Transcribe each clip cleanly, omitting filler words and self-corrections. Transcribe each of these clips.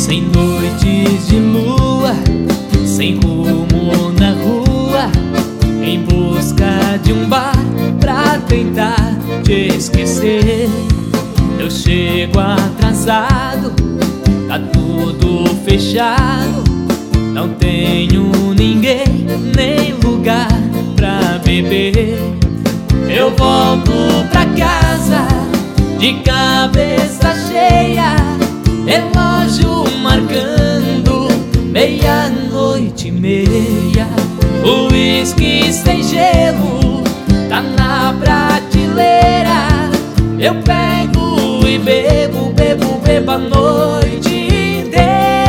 Sem noites de lua, sem rumo na rua, em busca de um bar pra tentar te esquecer. Eu chego atrasado, tá tudo fechado, não tenho ninguém, nem lugar pra beber. Eu volto pra casa de cabeça cheia, relógio marcando 00:30. O uísque sem gelo tá na prateleira. Eu pego e bebo, bebo, bebo a noite inteira.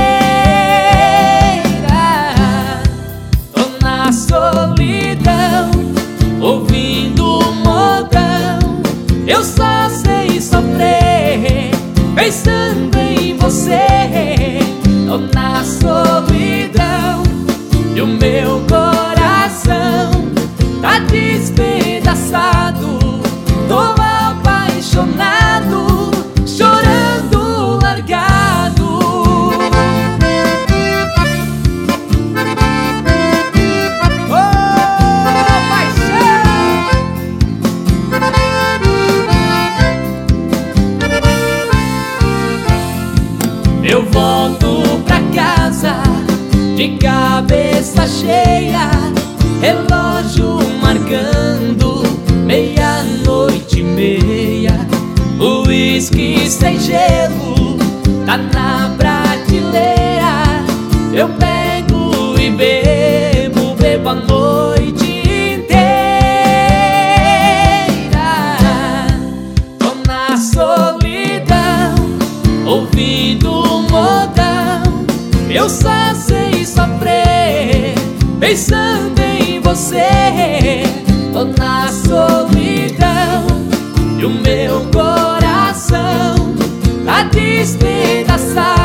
Tô na solidão, ouvindo modão. Eu só sei sofrer pensando em você. Tô na solidão e o meu coração tá despedaçado. Tô apaixonado, chorando largado. Oh, paixão! Eu volto pra casa de cabeça cheia, relógio marcando 00:30. O uísque sem gelo tá na prateleira. Eu pego e bebo, bebo a noite inteira. Tô na solidão, ouvindo modão. Eu só sei sofrer pensando em você. Tô na solidão e o meu coração tá despedaçado.